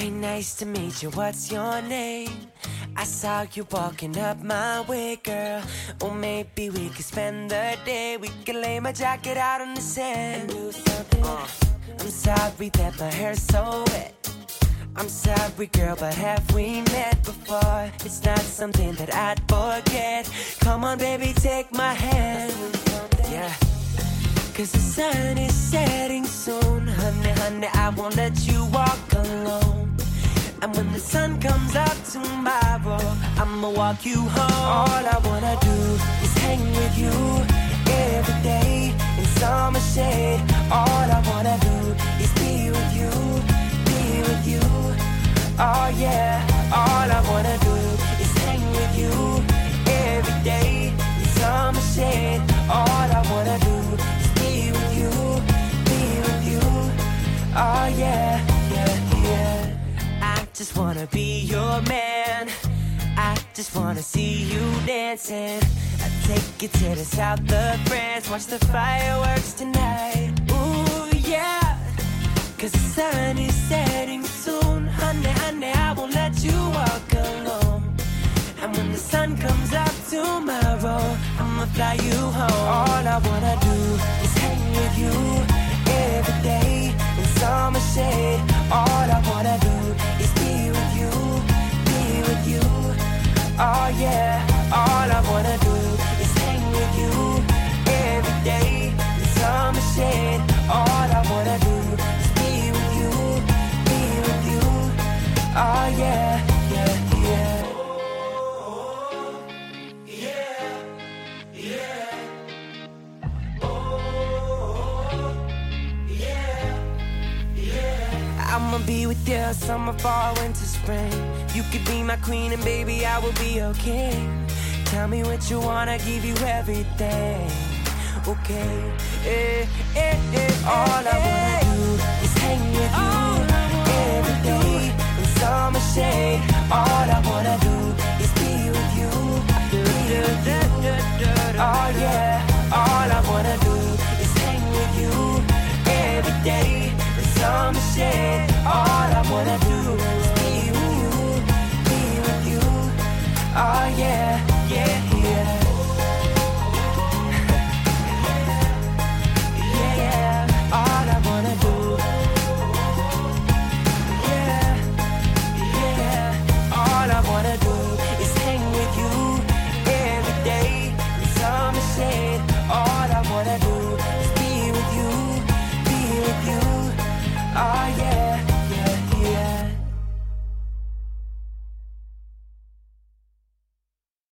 Hey, nice to meet you, what's your name? I saw you walking up my way, girl. Or maybe we could spend the day. We could lay my jacket out on the sand and do something. I'm sorry that my hair's so wet. I'm sorry, girl, but have we met before? It's not something that I'd forget. Come on, baby, take my hand. Yeah. Cause the sun is setting soon. Honey, honey, I won't let you walk alone. And when the sun comes up tomorrow, I'ma walk you home. All I wanna do is hang with you every day in summer shade. All I wanna do is be with you, be with you. Oh yeah, all I wanna do is hang with you every day in summer shade. All I wanna do is be with you, be with you. Oh yeah, yeah, yeah. I just wanna be your man. I just wanna see you dancing. I take you to the south of France. Watch the fireworks tonight. Ooh yeah. Cause the sun is setting soon. Honey, honey, I won't let you walk alone. And when the sun comes up tomorrow, I'ma fly you home. All I wanna do is hang with you every day in summer shade. All I wanna do is be with you, be with you. Oh yeah, all I wanna do is hang with you every day in summer shade. All I wanna do is be with you, be with you. Oh yeah, yeah, yeah. I'ma be with you summer, fall, winter, spring. You could be my queen and baby I will be your king. Tell me what you want, I give you everything. Okay, all I wanna do is hang with you